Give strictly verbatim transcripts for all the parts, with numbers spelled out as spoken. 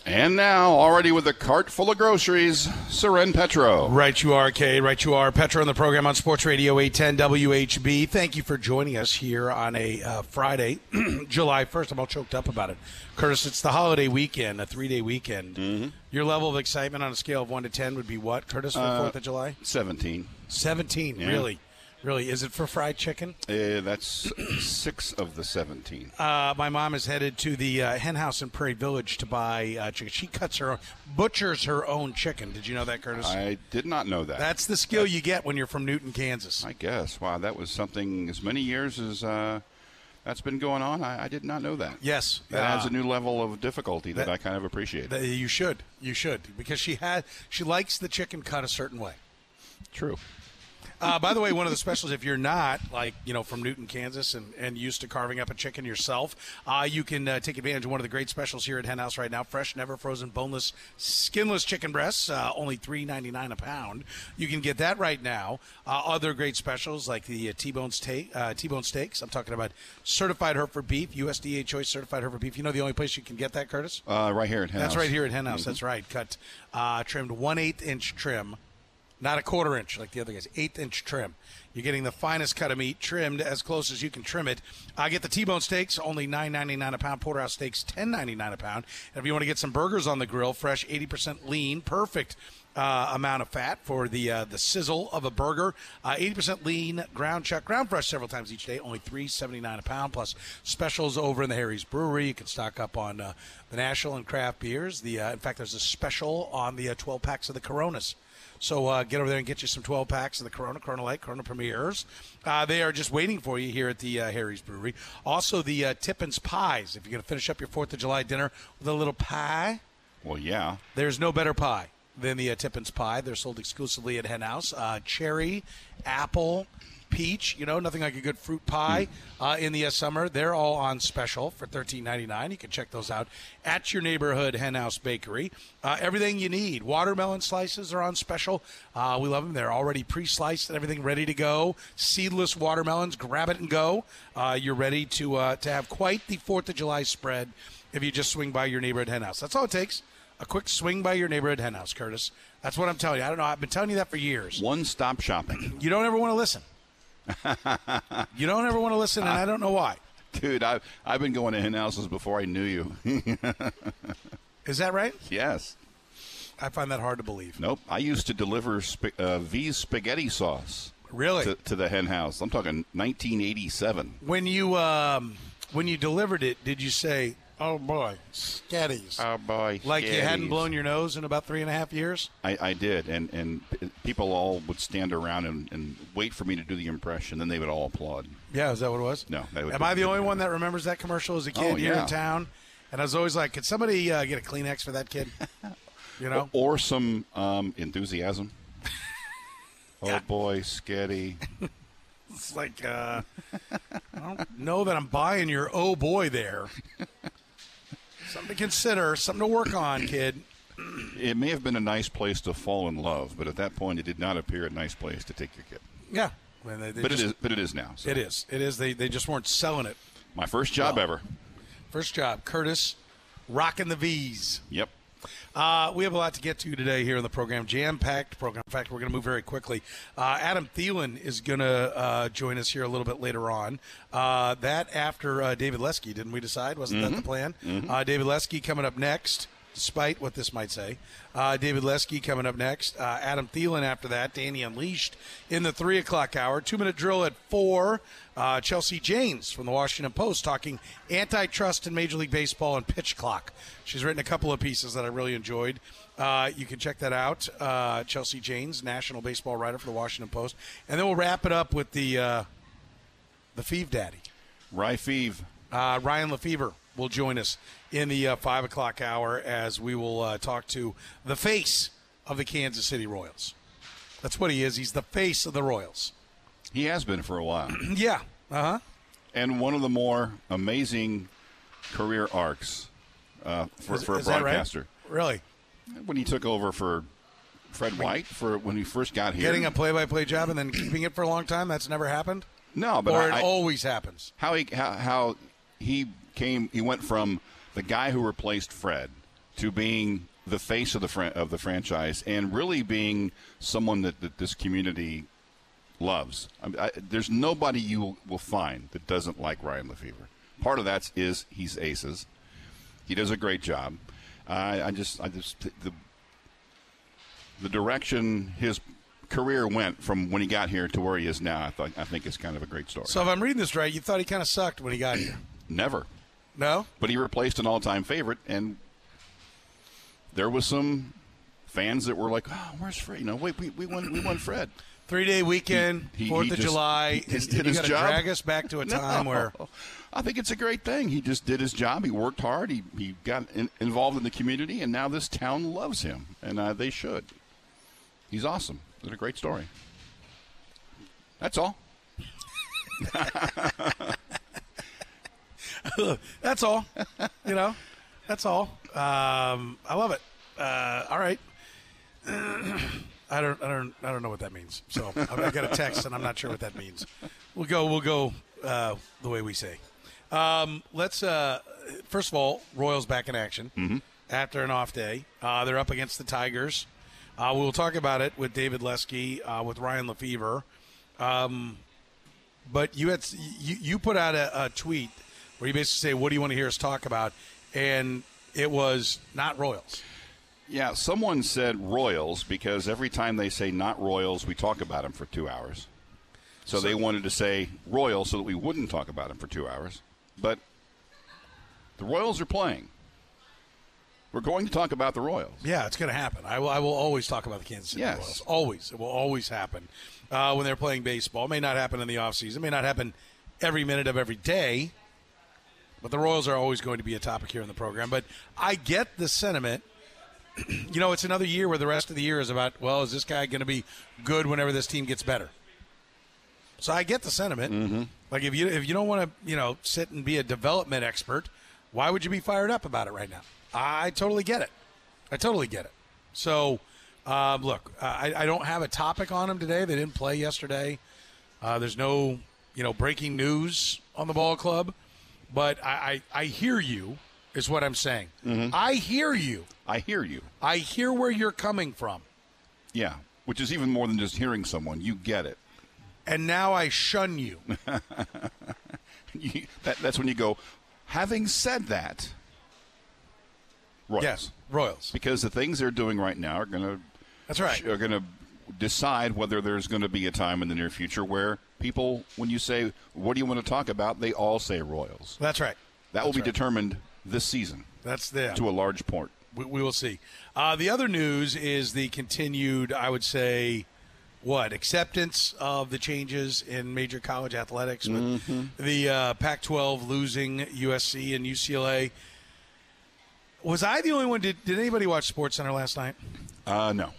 And now, already with a cart full of groceries, Seren Petro. Right you are, Cade. Right you are. Petro on the program on Sports Radio eight ten W H B. Thank you for joining us here on a uh, Friday, July first. I'm all choked up about it. Curtis, it's the holiday weekend, a three-day weekend. Mm-hmm. Your level of excitement on a scale of one to ten would be what, Curtis, for the Uh, fourth of July? seventeen. seventeen, Yeah. really? Really? Is it for fried chicken? Uh, that's six of the seventeen. Uh, my mom is headed to the uh, hen house in Prairie Village to buy uh, chicken. She cuts her own, butchers her own chicken. Did you know that, Curtis? I did not know that. That's the skill you get when you're from Newton, Kansas. I guess. Wow, that was something as many years as uh, that's been going on. I, I did not know that. Yes. That uh, adds a new level of difficulty that, that- I kind of appreciate. that you should. You should. Because she had she likes the chicken cut a certain way. True. Uh, by the way, one of the specials, if you're not, like, you know, from Newton, Kansas, and, and used to carving up a chicken yourself, uh, you can uh, take advantage of one of the great specials here at Hen House right now. Fresh, never frozen, boneless, skinless chicken breasts, uh, only three ninety-nine a pound. You can get that right now. Uh, other great specials like the uh, T-bone steak, uh, T-bone steaks. I'm talking about certified Hereford beef, U S D A choice certified Hereford beef. You know the only place you can get that, Curtis? Uh, right here at Hen That's House. right here at Hen House. Mm-hmm. That's right. Cut, uh, trimmed one-eighth inch trim. Not a quarter inch like the other guys, eighth inch trim. You're getting the finest cut of meat, trimmed as close as you can trim it. I get the T-bone steaks, only nine ninety-nine a pound. Porterhouse steaks, ten ninety-nine a pound. And if you want to get some burgers on the grill, fresh, eighty percent lean, perfect uh, amount of fat for the uh, the sizzle of a burger. Uh, eighty percent lean, ground chuck, ground fresh several times each day, only three seventy-nine a pound. Plus specials over in the Harry's Brewery. You can stock up on uh, the national and craft beers. The uh, in fact, there's a special on the uh, twelve packs of the Coronas. So uh, get over there and get you some twelve packs of the Corona, Corona Light, Corona Premiers. Uh, they are just waiting for you here at the uh, Harry's Brewery. Also, the uh, Tippins Pies. If you're going to finish up your fourth of July dinner with a little pie, Well, yeah. there's no better pie than the uh, Tippins Pie. They're sold exclusively at Hen House. Uh, cherry, apple, peach, you know, nothing like a good fruit pie uh, in the uh, summer. They're all on special for thirteen ninety-nine. You can check those out at your neighborhood Hen House Bakery. Uh, everything you need. Watermelon slices are on special. Uh, we love them. They're already pre-sliced and everything ready to go. Seedless watermelons, grab it and go. Uh, you're ready to uh, to have quite the fourth of July spread if you just swing by your neighborhood Hen House. That's all it takes. A quick swing by your neighborhood Hen House, Curtis. That's what I'm telling you. I don't know. I've been telling you that for years. One-stop shopping. You don't ever want to listen. You don't ever want to listen, and I don't know why. Dude, I've, I've been going to hen houses before I knew you. Is that right? Yes. I find that hard to believe. Nope. I used to deliver sp- uh, V's spaghetti sauce Really? to, to the hen house. I'm talking nineteen eighty-seven. When you um, when you delivered it, did you say, "Oh boy, scatties"? Oh, boy. Like you hadn't sketties. blown your nose in about three and a half years? I, I did, and, and p- people all would stand around and, and wait for me to do the impression, then they would all applaud. Yeah, is that what it was? No. They would Am I the only one that remembers that commercial as a kid Oh, here yeah. in town? And I was always like, could somebody uh, get a Kleenex for that kid? You know? Or some um, enthusiasm. Yeah. Oh, boy, sketty. It's like, uh, I don't know that I'm buying your oh boy there. Something to consider, something to work on, kid. It may have been a nice place to fall in love, but at that point, it did not appear a nice place to take your kid. Yeah. When they, they But just, it is. But it is now. So. It is. It is. They, they just weren't selling it. My first job Well. ever. First job, Curtis, rocking the V's. Yep. Uh, we have a lot to get to today here in the program, jam-packed program. In fact, we're going to move very quickly. Uh, Adam Thielen is going to uh, join us here a little bit later on. Uh, that after uh, David Lesky, didn't we decide? Wasn't Mm-hmm. that the plan? Mm-hmm. Uh, David Lesky coming up next, despite what this might say. Uh, David Lesky coming up next. Uh, Adam Thielen after that. Danny Unleashed in the three o'clock hour. Two-minute drill at four. Uh, Chelsea Janes from the Washington Post talking antitrust in Major League Baseball and pitch clock. She's written a couple of pieces that I really enjoyed. Uh, you can check that out. Uh, Chelsea Janes, national baseball writer for the Washington Post. And then we'll wrap it up with the uh, the Feeve Daddy. Rye Feeve. Uh, Ryan Lefevre will join us in the uh, five o'clock hour as we will uh, talk to the face of the Kansas City Royals. That's what he is. He's the face of the Royals. He has been for a while. Yeah. Uh-huh. And one of the more amazing career arcs uh, for, Is- for a is that right? broadcaster. Really? When he took over for Fred White for when he first got here. Getting a play-by-play job and then keeping it for a long time, that's never happened? No, but or I, it I- always happens? how he how, how he came he went from the guy who replaced Fred to being the face of the fran- of the franchise and really being someone that, that this community loves. I mean, I, there's nobody you will find that doesn't like Ryan Lefebvre. Part of that is he's aces. He does a great job. Uh, I just, I just the the direction his career went from when he got here to where he is now. I thought, I think it's kind of a great story. So if I'm reading this right, you thought he kind of sucked when he got here. Never. No? But he replaced an all-time favorite, and there was some fans that were like, "Oh, where's Fred? You know, wait, we, we won, we won Fred." Three-day weekend, He- he- Fourth he of just- July. he just and did you his gotta job. drag us back to a time No. where I think it's a great thing. He just did his job. He worked hard. He he got in, involved in the community, and now this town loves him, and uh, they should. He's awesome. It's a great story. That's all. that's all. You know, that's all. Um, I love it. Uh, all right. I don't, I don't, I don't know what that means. So I got a text, and I'm not sure what that means. We'll go, we'll go uh, the way we say. Um, let's. Uh, first of all, Royals back in action Mm-hmm. after an off day. Uh, they're up against the Tigers. Uh, we'll talk about it with David Lesky, uh, with Ryan Lefebvre. Um, but you had you, you put out a, a tweet where you basically say, "What do you want to hear us talk about?" And it was not Royals. Yeah, someone said Royals because every time they say not Royals, we talk about them for two hours. So, so they wanted to say Royals so that we wouldn't talk about them for two hours. But the Royals are playing. We're going to talk about the Royals. Yeah, it's going to happen. I will, I will always talk about the Kansas City Yes. Royals. Always. It will always happen uh, when they're playing baseball. It may not happen in the offseason. It may not happen every minute of every day. But the Royals are always going to be a topic here in the program. But I get the sentiment. You know, it's another year where the rest of the year is about, well, is this guy going to be good whenever this team gets better? So I get the sentiment. Mm-hmm. Like, if you if you don't want to, you know, sit and be a development expert, why would you be fired up about it right now? I totally get it. I totally get it. So, um, look, I, I don't have a topic on them today. They didn't play yesterday. Uh, there's no, you know, breaking news on the ball club. But I, I, I hear you, is what I'm saying. Mm-hmm. I hear you. I hear you. I hear where you're coming from. Yeah, which is even more than just hearing someone. You get it. And now I shun you. you that, that's when you go, having said that, Royals. Yes, Royals. Because the things they're doing right now are going to That's right. are going to decide whether there's going to be a time in the near future where people, when you say, what do you want to talk about, they all say Royals. That's right. That will That's be right. determined this season That's the to a large point. We, we will see. Uh, the other news is the continued, I would say, what, acceptance of the changes in major college athletics with Mm-hmm. the uh, Pac twelve losing U S C and U C L A. Was I the only one? Did, did anybody watch SportsCenter last night? Uh, no.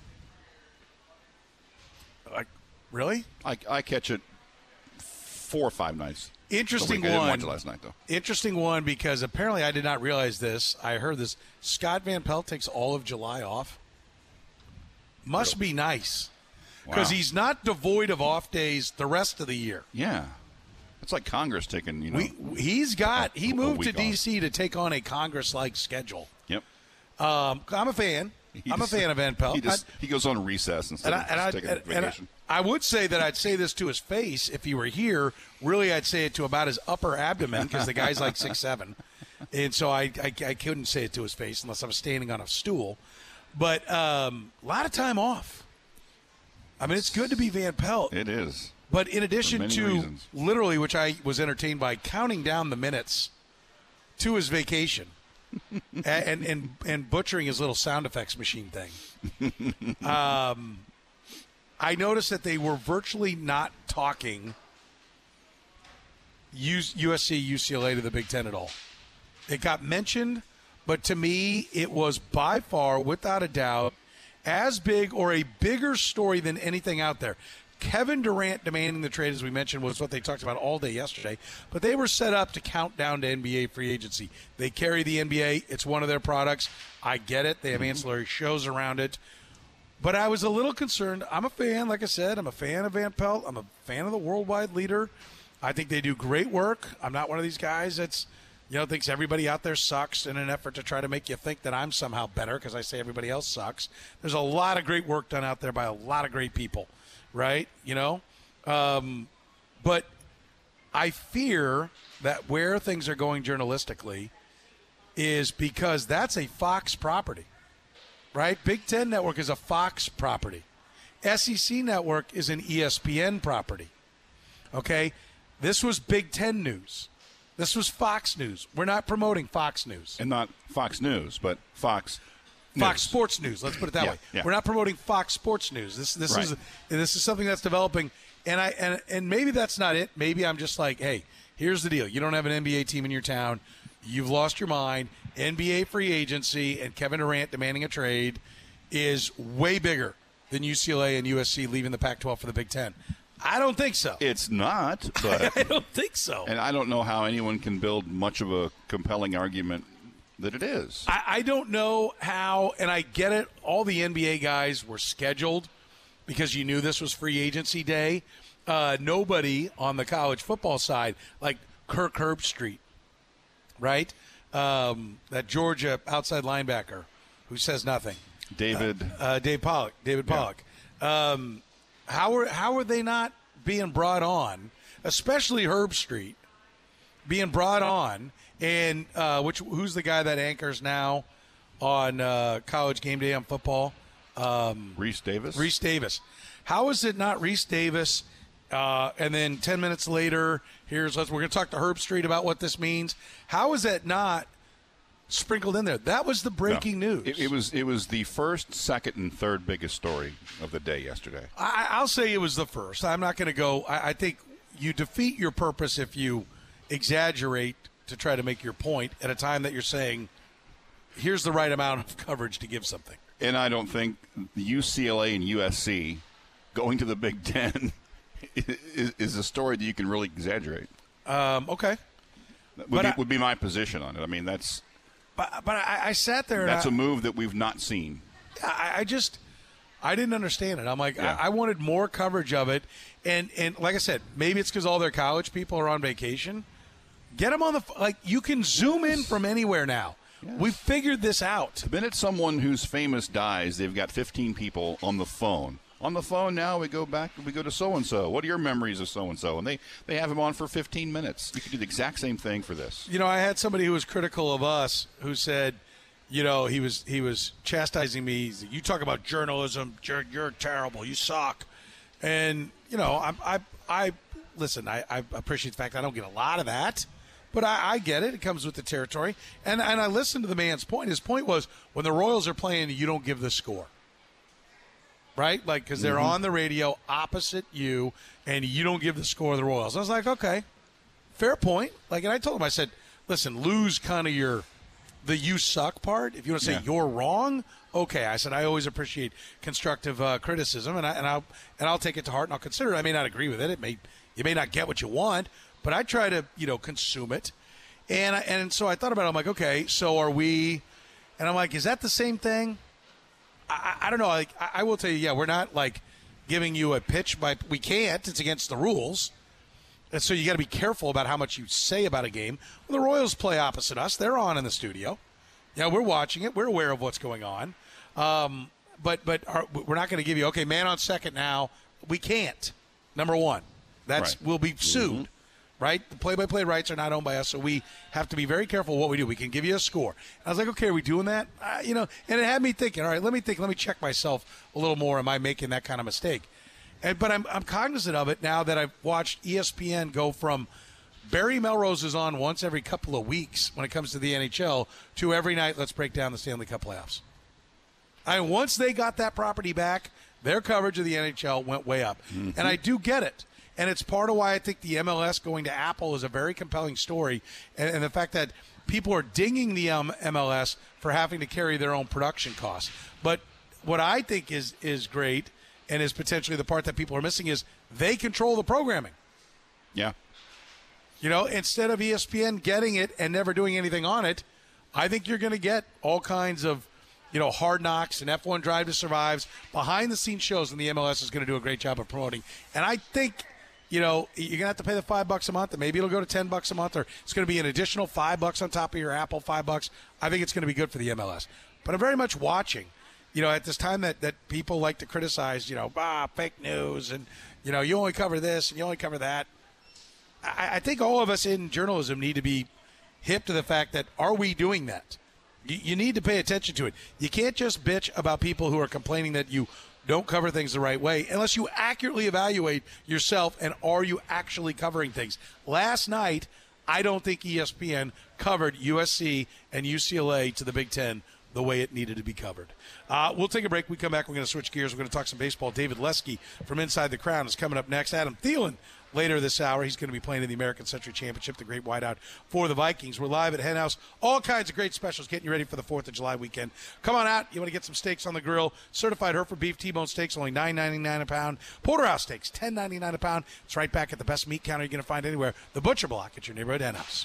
Like, really? I, I catch it four or five nights. Interesting the week. I one. didn't watch it last night, though. Interesting one because apparently I did not realize this. I heard this. Scott Van Pelt takes all of July off. Must be nice because Wow. he's not devoid of off days the rest of the year. Yeah. It's like Congress taking, you know. We, he's got. He a moved to week D C to take on a Congress-like schedule. Yep. Um, I'm a fan. He I'm just- a fan of Van Pelt. He, just, I- he goes on recess instead and I, of and, I, just taking and, a and I, vacation. I would say that I'd say this to his face if he were here. Really, I'd say it to about his upper abdomen because the guy's like six seven, and so I, I I couldn't say it to his face unless I was standing on a stool. But um, a lot of time off. I mean, it's good to be Van Pelt. It is. But in addition many to reasons. literally, which I was entertained by, counting down the minutes to his vacation and, and and and butchering his little sound effects machine thing. Um, I noticed that they were virtually not talking U S C, U C L A to the Big Ten at all. It got mentioned, but to me, it was by far, without a doubt, as big or a bigger story than anything out there. Kevin Durant demanding the trade, as we mentioned, was what they talked about all day yesterday. But they were set up to count down to N B A free agency. They carry the N B A. It's one of their products. I get it. They have ancillary shows around it. But I was a little concerned. I'm a fan, like I said. I'm a fan of Van Pelt. I'm a fan of the worldwide leader. I think they do great work. I'm not one of these guys that's, you know, thinks everybody out there sucks in an effort to try to make you think that I'm somehow better because I say everybody else sucks. There's a lot of great work done out there by a lot of great people, right? You know? Um, but I fear that where things are going journalistically is because that's a Fox property, right? Big Ten Network is a Fox property. S E C Network is an E S P N property, okay? This was Big Ten news. This was Fox News. We're not promoting Fox News. And not Fox News, but Fox Fox News. Sports News. Let's put it that Yeah, way. yeah. We're not promoting Fox Sports News. This this Right. is this is something that's developing, and I and and maybe that's not it. Maybe I'm just like, hey, here's the deal. You don't have an N B A team in your town. You've lost your mind. N B A free agency and Kevin Durant demanding a trade is way bigger than U C L A and U S C leaving the Pac twelve for the Big Ten. I don't think so. It's not, but I don't think so. and I don't know how anyone can build much of a compelling argument that it is. I, I don't know how, and I get it. All the N B A guys were scheduled because you knew this was free agency day. Uh, nobody on the college football side, like Kirk Herbstreit, right? Um, that Georgia outside linebacker who says nothing. David. Uh, uh, Dave Pollock. David Pollock. Yeah. Um, how are how are they not being brought on, especially Herbstreit, being brought on? And uh, which who's the guy that anchors now on uh, College Game Day on football? Um, Reese Davis. Reese Davis. How is it not Reese Davis? Uh, and then ten minutes later, here's let's we're going to talk to Herbstreit about what this means. How is that not sprinkled in there? That was the breaking No. news. It, it was it was the first, second, and third biggest story of the day yesterday. I, I'll say it was the first. I'm not going to go. I, I think you defeat your purpose if you exaggerate to try to make your point at a time that you're saying, here's the right amount of coverage to give something. And I don't think the U C L A and U S C going to the Big Ten is, is a story that you can really exaggerate. Um, okay. Would But be, I- would be my position on it. I mean, that's But, but I, I sat there and that's I, a move that we've not seen. I, I just I didn't understand it. I'm like Yeah. I, I wanted more coverage of it, and and like I said, maybe it's because all their college people are on vacation. Get them on the like you can zoom in from anywhere now. Yes. We figured this out. The minute someone who's famous dies, they've got fifteen people on the phone. On the phone now, we go back, we go to so-and-so. What are your memories of so-and-so? And they, they have him on for fifteen minutes. You can do the exact same thing for this. You know, I had somebody who was critical of us who said, you know, he was he was chastising me. He said, you talk about journalism, you're, you're terrible, you suck. And, you know, I, I, I listen, I, I appreciate the fact I don't get a lot of that. But I, I get it. It comes with the territory. And and I listened to the man's point. His point was when the Royals are playing, you don't give the score. Right? Like, because they're Mm-hmm. on the radio opposite you, and you don't give the score of the Royals. I was like, okay, fair point. Like, and I told him, I said, listen, lose kind of your, the you suck part. If you want to say Yeah. you're wrong, okay. I said, I always appreciate constructive uh, criticism, and, I, and, I'll, and I'll take it to heart, and I'll consider it. I may not agree with it. It may, you may not get what you want, but I try to, you know, consume it. And I, and so I thought about it. I'm like, okay, so are we, and I'm like, is that the same thing? I, I don't know. Like, I, I will tell you, yeah, we're not like giving you a pitch, but we can't. It's against the rules. And so you got to be careful about how much you say about a game. Well, the Royals play opposite us. They're on in the studio. Yeah, we're watching it. We're aware of what's going on. Um, but but our, we're not going to give you, okay, man on second now. We can't. Number one. That's Right. we'll be sued. Mm-hmm. Right? The play-by-play rights are not owned by us, so we have to be very careful what we do. We can give you a score. And I was like, okay, are we doing that? Uh, you know, and it had me thinking, all right, let me think, let me check myself a little more. Am I making that kind of mistake? And But I'm, I'm cognizant of it now that I've watched E S P N go from Barry Melrose is on once every couple of weeks when it comes to the N H L to every night, let's break down the Stanley Cup playoffs. And once they got that property back, their coverage of the N H L went way up. Mm-hmm. And I do get it. And it's part of why I think the M L S going to Apple is a very compelling story. And, and the fact that people are dinging the um, M L S for having to carry their own production costs. But what I think is is great and is potentially the part that people are missing is they control the programming. Yeah. You know, instead of E S P N getting it and never doing anything on it, I think you're going to get all kinds of, you know, Hard Knocks and F one Drive to Survives, behind-the-scenes shows, and the M L S is going to do a great job of promoting. And I think you know, you're going to have to pay the five bucks a month, and maybe it'll go to ten bucks a month, or it's going to be an additional five bucks on top of your Apple five bucks. I think it's going to be good for the M L S. But I'm very much watching, you know, at this time that, that people like to criticize, you know, ah, fake news, and, you know, you only cover this and you only cover that. I, I think all of us in journalism need to be hip to the fact that, are we doing that? You, you need to pay attention to it. You can't just bitch about people who are complaining that you don't cover things the right way unless you accurately evaluate yourself and are you actually covering things. Last night, I don't think E S P N covered U S C and U C L A to the Big Ten the way it needed to be covered. Uh, we'll take a break. We come back. We're going to switch gears. We're going to talk some baseball. David Lesky from Inside the Crown is coming up next. Adam Thielen later this hour. He's going to be playing in the American Century Championship, the great wideout for the Vikings. We're live at Hen House. All kinds of great specials getting you ready for the fourth of July weekend. Come on out. You want to get some steaks on the grill. Certified Hereford beef T-bone steaks, only nine ninety-nine a pound. Porterhouse steaks, ten ninety-nine a pound. It's right back at the best meat counter you're going to find anywhere, the Butcher Block at your neighborhood Hen House.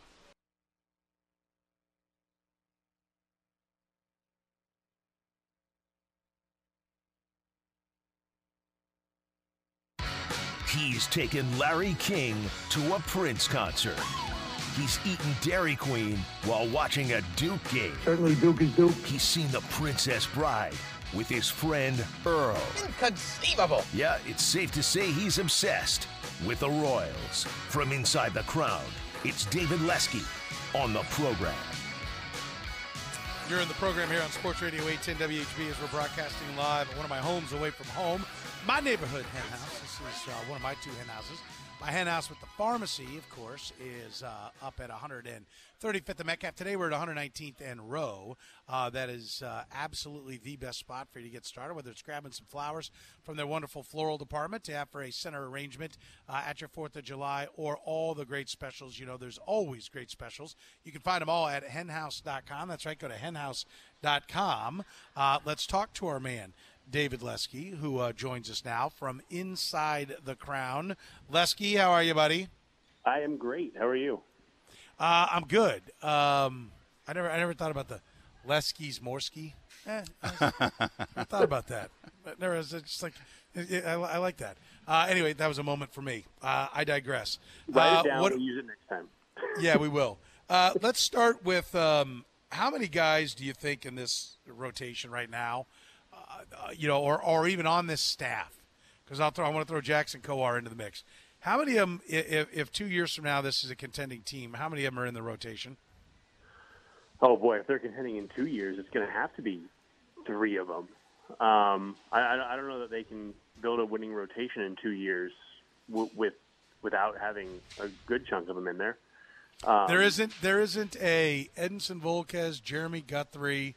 He's taken Larry King to a Prince concert. He's eaten Dairy Queen while watching a Duke game. Certainly Duke is Duke. He's seen The Princess Bride with his friend Earl. Inconceivable. Yeah, it's safe to say he's obsessed with the Royals. From Inside the Crown, it's David Lesky on the program. You're in the program here on Sports Radio eight ten W H B as we're broadcasting live at one of my homes away from home, my neighborhood hen house. This is uh, one of my two hen houses. My hen house with the pharmacy, of course, is uh, up at one thirty-fifth and Metcalf. Today we're at one nineteenth and Row. Uh, that is uh, absolutely the best spot for you to get started, whether it's grabbing some flowers from their wonderful floral department to have for a center arrangement uh, at your fourth of July, or all the great specials. You know, there's always great specials. You can find them all at hen house dot com. That's right, go to hen house dot com. Uh, let's talk to our man, David Lesky, who uh, joins us now from Inside the Crown. Lesky, how are you, buddy? I am great. How are you? Uh, I'm good. Um, I never, I never thought about the Lesky's Morsky. Eh, I, I thought about that, but never. It's just like I, I like that. Uh, anyway, that was a moment for me. Uh, I digress. Write uh, it down. What, We'll use it next time. yeah, we will. Uh, let's start with um, how many guys do you think in this rotation right now? Uh, you know, or, or even on this staff, because I'll throw. I want to throw Jackson Kowar into the mix. How many of them, if, if two years from now this is a contending team, how many of them are in the rotation? Oh boy, if they're contending in two years, it's going to have to be three of them. Um, I, I don't know that they can build a winning rotation in two years w- with without having a good chunk of them in there. Um, there isn't. There isn't a Edinson Volquez, Jeremy Guthrie,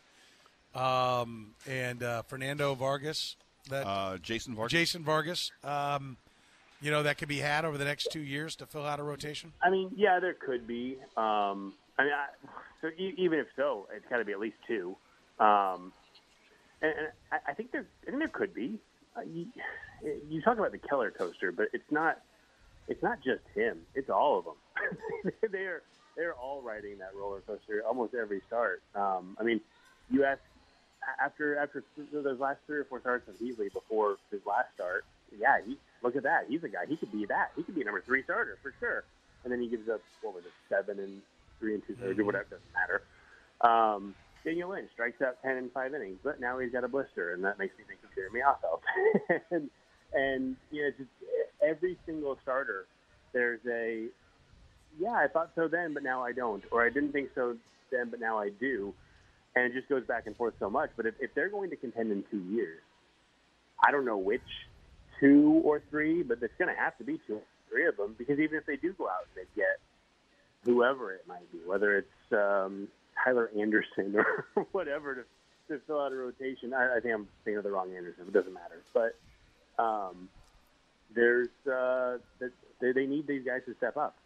um, and uh, Fernando Vargas. That uh, Jason Vargas. Jason Vargas. Um, you know, that could be had over the next two years to fill out a rotation. I mean, yeah, there could be. Um, I mean, I, so e- even if so, it's got to be at least two. Um, and and I, I think there, I think there could be. Uh, you, you talk about the Keller coaster, but it's not. It's not just him. It's all of them. they're they're all riding that roller coaster almost every start. Um, I mean, you ask after after those last three or four starts of Heasley before his last start. Yeah, he, look at that. He's a guy. He could be that. He could be a number three starter for sure. And then he gives up what was it, seven and three and two thirds or whatever. Doesn't matter. Um, Daniel Lynch strikes out ten in five innings, but now he's got a blister, and that makes me think of Jeremy Oswalt. and and you know, just every single starter, there's a yeah, I thought so then, but now I don't, or I didn't think so then, but now I do, and it just goes back and forth so much. But if, if they're going to contend in two years, I don't know which two or three, but it's going to have to be two or three of them, because even if they do go out and they get whoever it might be, whether it's um, Tyler Anderson or whatever to, to fill out a rotation. I, I think I'm thinking of the wrong Anderson. It doesn't matter. But um, there's uh, they, they need these guys to step up.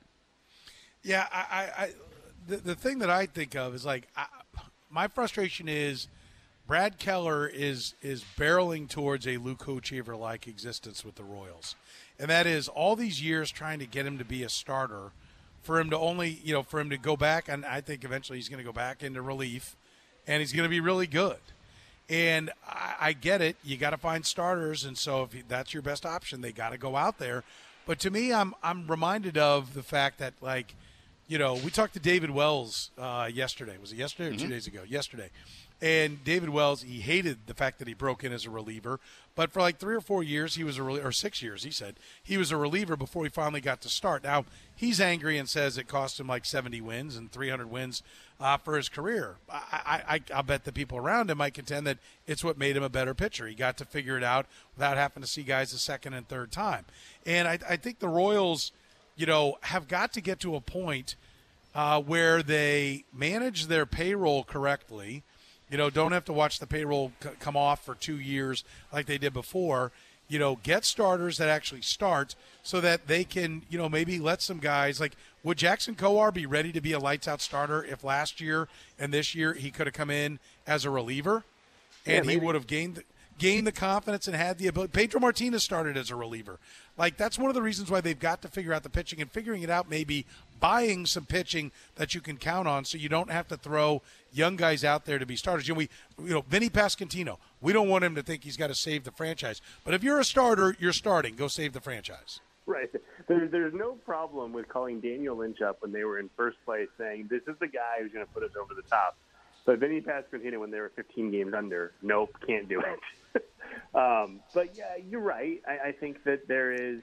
Yeah, I, I, I the, the thing that I think of is like I, my frustration is Brad Keller is is barreling towards a Luke Hochevar-like existence with the Royals, and that is all these years trying to get him to be a starter, for him to only you know for him to go back, and I think eventually he's going to go back into relief, and he's going to be really good. And I, I get it. You got to find starters, and so if that's your best option, they got to go out there. But to me, I'm I'm reminded of the fact that, like, you know, we talked to David Wells uh, yesterday. Was it yesterday or mm-hmm. two days ago? Yesterday. And David Wells, he hated the fact that he broke in as a reliever. But for like three or four years, he was a reliever, or six years, he said, he was a reliever before he finally got to start. Now, he's angry and says it cost him like seventy wins and three hundred wins uh, for his career. I, I, I'll bet the people around him might contend that it's what made him a better pitcher. He got to figure it out without having to see guys the second and third time. And I, I think the Royals, you know, have got to get to a point uh, where they manage their payroll correctly. You know, don't have to watch the payroll c- come off for two years like they did before. You know, get starters that actually start so that they can, you know, maybe let some guys like, would Jackson Kowar be ready to be a lights-out starter if last year and this year he could have come in as a reliever and yeah, he would have gained gained the confidence and had the ability? Pedro Martinez started as a reliever. Like, that's one of the reasons why they've got to figure out the pitching, and figuring it out maybe buying some pitching that you can count on so you don't have to throw young guys out there to be starters. You know, we, you know, Vinny Pasquantino, we don't want him to think he's got to save the franchise. But if you're a starter, you're starting. Go save the franchise. Right. There, there's no problem with calling Daniel Lynch up when they were in first place saying, this is the guy who's going to put us over the top. But Vinny Pasquantino, when they were fifteen games under, nope, can't do it. um, but, yeah, you're right. I, I think that there is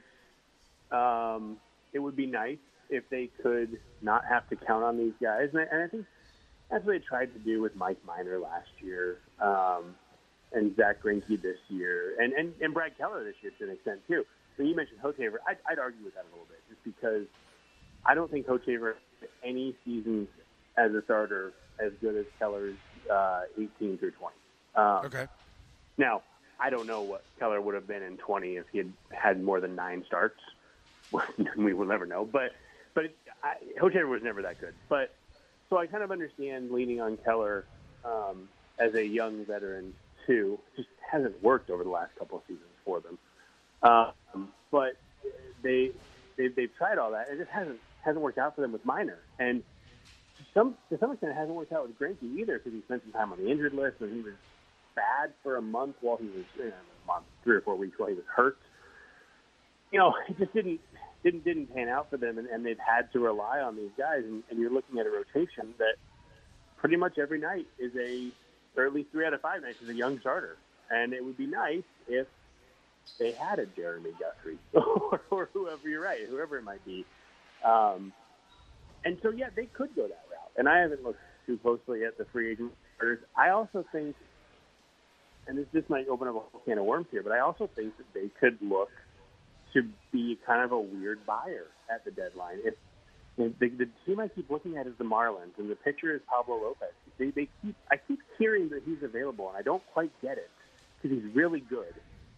um, – it would be nice if they could not have to count on these guys. And I, and I think that's what they tried to do with Mike Minor last year um, and Zach Greinke this year and, and, and Brad Keller this year to an extent, too. So you mentioned Hochevar. I'd, I'd argue with that a little bit just because I don't think Hochevar had any seasons as a starter as good as Keller's uh, eighteen through twenty. Um, okay. Now, I don't know what Keller would have been in twenty if he had had more than nine starts. We will never know. But but it, I, Hochevar was never that good. But so I kind of understand leaning on Keller um, as a young veteran, too. It just hasn't worked over the last couple of seasons for them. Um, but they, they they've tried all that. It just hasn't hasn't worked out for them with Minor. And to some to some extent, it hasn't worked out with Greinke either because he spent some time on the injured list and he was bad for a month while he was you know, a month, three or four weeks while he was hurt. You know, it just didn't didn't didn't pan out for them, and, and they've had to rely on these guys. And, and you're looking at a rotation that pretty much every night is a, or at least three out of five nights is a young starter. And it would be nice if they had a Jeremy Guthrie or, or whoever you're right, whoever it might be. Um, and so, yeah, they could go that route. And I haven't looked too closely at the free agent starters. I also think, and this, this might open up a whole can of worms here, but I also think that they could look to be kind of a weird buyer at the deadline. If, if the, the team I keep looking at is the Marlins, and the pitcher is Pablo Lopez. They, they keep, I keep hearing that he's available, and I don't quite get it because he's really good.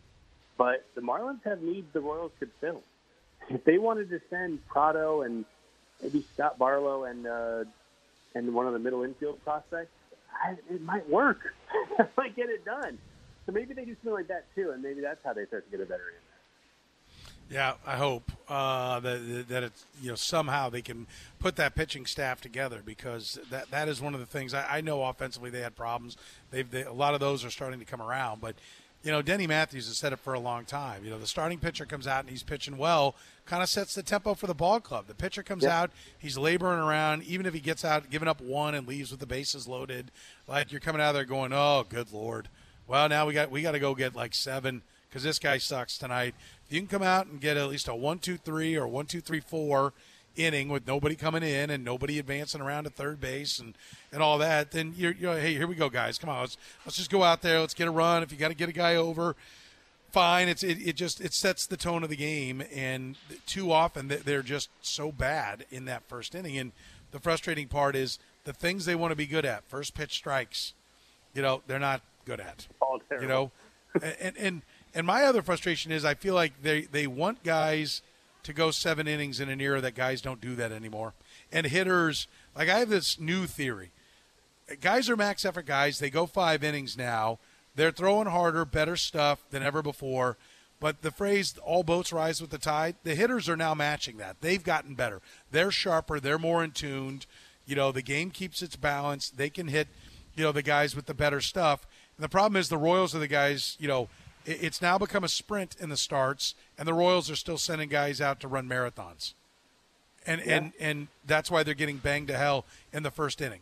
But the Marlins have needs the Royals could fill. If they wanted to send Prado and maybe Scott Barlow and uh, and one of the middle infield prospects, I, it might work. I might get it done. So maybe they do something like that too, and maybe that's how they start to get a veteran in there. Yeah, I hope uh, that that it's you know somehow they can put that pitching staff together because that that is one of the things I, I know offensively they had problems. They've they, a lot of those are starting to come around, but. You know, Denny Matthews has said it for a long time. You know, the starting pitcher comes out and he's pitching well, kind of sets the tempo for the ball club. The pitcher comes yeah. out, he's laboring around. Even if he gets out, giving up one and leaves with the bases loaded, like you're coming out there going, oh, good Lord. Well, now we got we got to go get like seven because this guy sucks tonight. If you can come out and get at least a one, two, three or one, two, three, four inning with nobody coming in and nobody advancing around to third base and, and all that, then you're, you're hey, here we go, guys. Come on, let's let's just go out there. Let's get a run. If you got to get a guy over, fine. It's it, it just it sets the tone of the game, and too often they're just so bad in that first inning. And the frustrating part is the things they want to be good at, first pitch strikes, you know, they're not good at. All terrible. You know, and and and my other frustration is I feel like they they want guys to go seven innings in an era that guys don't do that anymore. And hitters, like I have this new theory. Guys are max effort guys. They go five innings now. They're throwing harder, better stuff than ever before. But the phrase, all boats rise with the tide, the hitters are now matching that. They've gotten better. They're sharper. They're more in tuned. You know, the game keeps its balance. They can hit, you know, the guys with the better stuff. And the problem is the Royals are the guys, you know, it, it's now become a sprint in the starts, and the Royals are still sending guys out to run marathons. And, yeah. and, and that's why they're getting banged to hell in the first inning.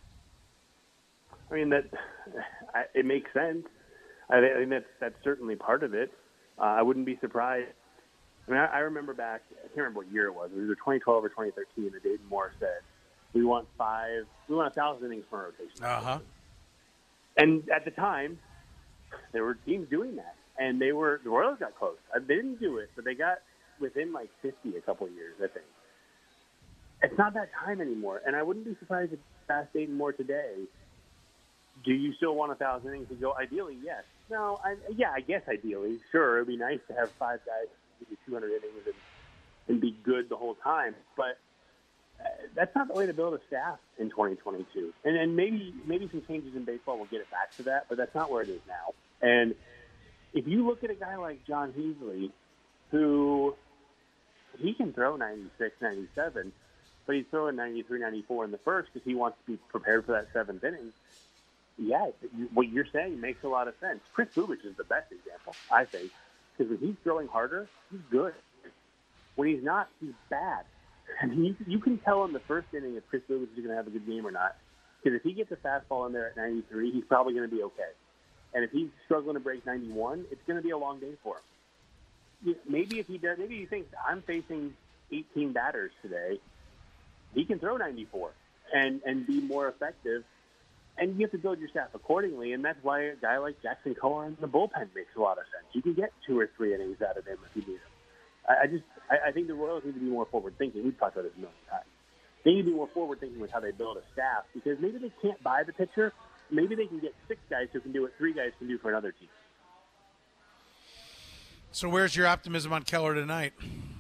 I mean, that I, it makes sense. I think that's, that's certainly part of it. Uh, I wouldn't be surprised. I mean, I, I remember back, I can't remember what year it was. It was either twenty twelve or twenty thirteen that Dayton Moore said, we want five, we want a thousand innings for rotation. Uh-huh. And at the time, there were teams doing that. And they were, the Royals got close. They didn't do it, but they got within like fifty a couple of years, I think. It's not that time anymore. And I wouldn't be surprised if you asked Dayton Moore today, do you still want a thousand innings to go? Ideally, yes. No, I, yeah, I guess ideally. Sure, it would be nice to have five guys give you two hundred innings and, and be good the whole time. But uh, that's not the way to build a staff in twenty twenty-two. And, and maybe maybe some changes in baseball will get it back to that, but that's not where it is now. And if you look at a guy like John Heasley, who he can throw ninety-six, ninety-seven, but he's throwing ninety-three, ninety-four in the first because he wants to be prepared for that seventh inning. Yeah, what you're saying makes a lot of sense. Chris Bubich is the best example, I think, because when he's throwing harder, he's good. When he's not, he's bad. I mean, you, you can tell in the first inning if Chris Bubich is going to have a good game or not, because if he gets a fastball in there at ninety-three, he's probably going to be okay. And if he's struggling to break ninety-one, it's going to be a long day for him. Maybe if he does, maybe he thinks I'm facing eighteen batters today, he can throw ninety-four and and be more effective. And you have to build your staff accordingly, and that's why a guy like Jackson Cohen in the bullpen makes a lot of sense. You can get two or three innings out of him if you need him. I, I just, I, I think the Royals need to be more forward-thinking. We've talked about this a million times. They need to be more forward-thinking with how they build a staff, because maybe they can't buy the pitcher. Maybe they can get six guys who can do what three guys can do for another team. So where's your optimism on Keller tonight?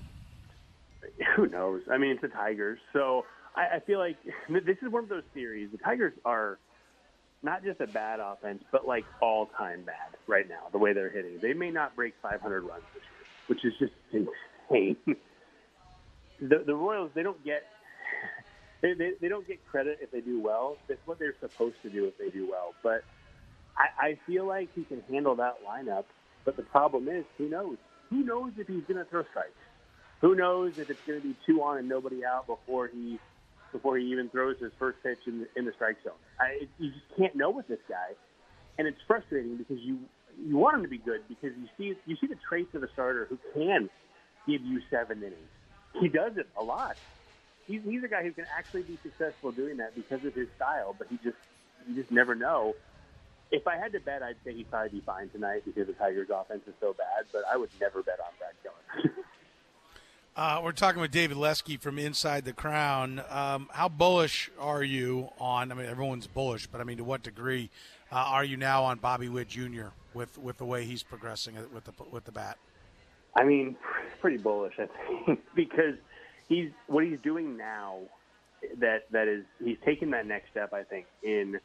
Who knows? I mean, it's the Tigers. So I, I feel like this is one of those series. The Tigers are not just a bad offense, but like all-time bad right now, the way they're hitting. They may not break five hundred runs this year, which is just insane. the, the Royals, they don't get they, they, they don't get credit if they do well. That's what they're supposed to do if they do well. But I, I feel like he can handle that lineup. But the problem is, who knows? Who knows if he's going to throw strikes? Who knows if it's going to be two on and nobody out before he before he even throws his first pitch in the, in the strike zone? I, you just can't know with this guy, and it's frustrating because you you want him to be good because you see you see the traits of a starter who can give you seven innings. He does it a lot. He's he's a guy who can actually be successful doing that because of his style, but he just you just never know. If I had to bet, I'd say he'd probably be fine tonight because the Tigers' offense is so bad, but I would never bet on Brad Keller. Uh, we're talking with David Lesky from Inside the Crown. Um, how bullish are you on, I mean, everyone's bullish, but I mean, to what degree uh, are you now on Bobby Witt Junior with, with the way he's progressing with the with the bat? I mean, pretty bullish, I think, because he's what he's doing now, that that is, he's taking that next step, I think, in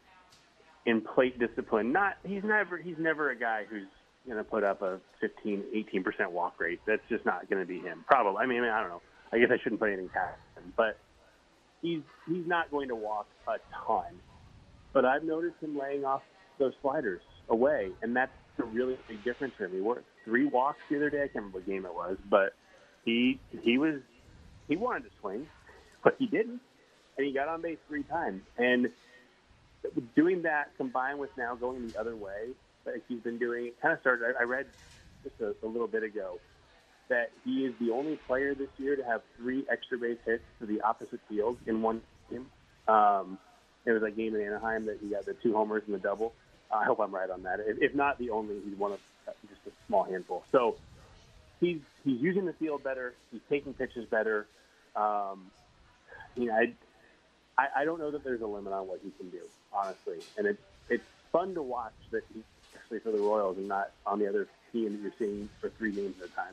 in plate discipline. Not he's never he's never a guy who's going to put up a fifteen, eighteen percent walk rate. That's just not going to be him. Probably. I mean, I mean, I don't know. I guess I shouldn't put anything past him, but he's he's not going to walk a ton. But I've noticed him laying off those sliders away, and that's a really big difference for him. He worked three walks the other day. I can't remember what game it was, but he he was he wanted to swing, but he didn't, and he got on base three times. And doing that combined with now going the other way, like he's been doing, it kind of started. I, I read just a, a little bit ago that he is the only player this year to have three extra base hits to the opposite field in one game. Um, there was a game in Anaheim that he got the two homers and the double. Uh, I hope I'm right on that. If, if not the only, he's one of uh, just a small handful. So he's he's using the field better. He's taking pitches better. Um, you know, I, I I don't know that there's a limit on what he can do, honestly. And it's it's fun to watch that he's actually for the Royals and not on the other team that you're seeing for three games at a time.